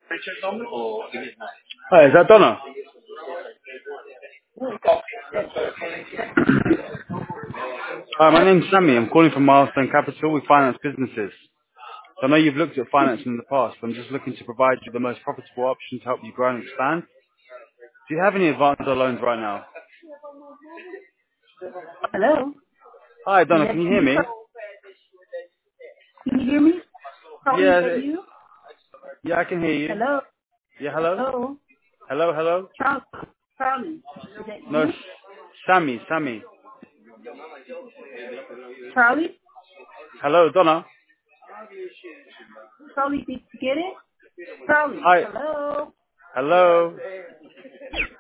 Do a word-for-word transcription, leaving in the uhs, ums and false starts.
Hi, is that Donna? Hi, my name's Sammy. I'm calling from Milestone Capital. We finance businesses. So I know you've looked at finance in the past. I'm just looking to provide you the most profitable option to help you grow and expand. Do you have any advances or loans right now? Hello? Hi, Donna. Yes, Can you can hear you, me? can you hear me? Charlie, is Yeah, that you? yeah, I can hear you. Hello? Yeah, hello? Hello? Hello, hello? Charlie, Charlie, is that No, S- you? Sammy, Sammy. Charlie? Hello, Donna. Charlie, did you get it? Charlie, Hi. hello? Hello.